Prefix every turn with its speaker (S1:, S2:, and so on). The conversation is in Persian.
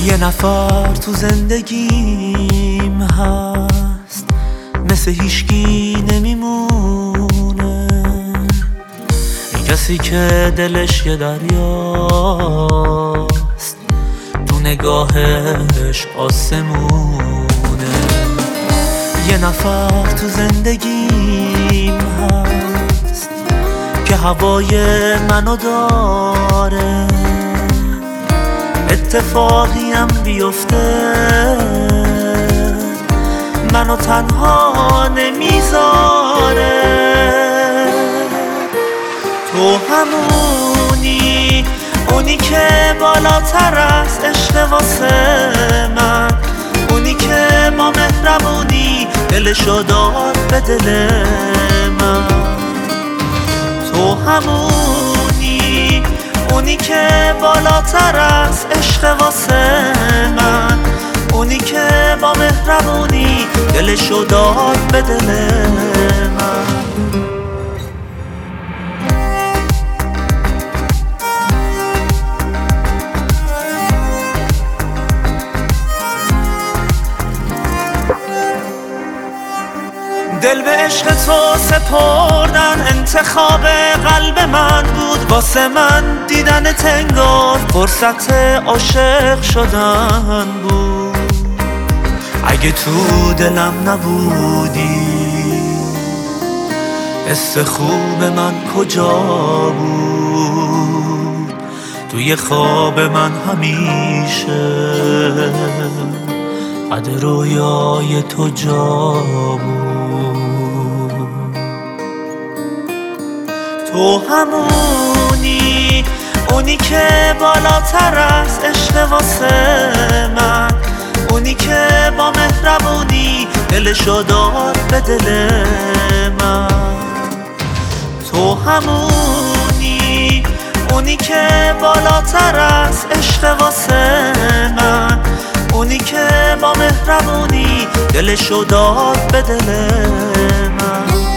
S1: یه نفر تو زندگیم هست مثل هیچکی نمیمونه، کسی که دلش یه دریاست، تو نگاهش آسمونه. یه نفر تو زندگیم هست که هوای منو داره، اتفاقی هم بیفته منو تنها نمیذاره. تو همونی، اونی که بالاتر از عشق واسه من، اونی که با مهربونی دلشو داد به دل من. تو همونی، اونی که بالاتر از عشق واسه من، اونی که با مهربونی دلشو داد به دل من. دل به عشق تو سپردن انتخاب قلب من بود، واسه من دیدن تنگار فرصت عاشق شدن بود. اگه تو دلم نبودی حس خوب من کجا بود؟ توی خواب من همیشه قد رویای تو جا بود. تو همونی، اونی که بالاتر از عشق واسه من، اونی که با مهربونی دلشو داد به دل من. تو همونی، اونی که بالاتر از عشق واسه من، اونی که با مهربونی دلشو داد به دل من.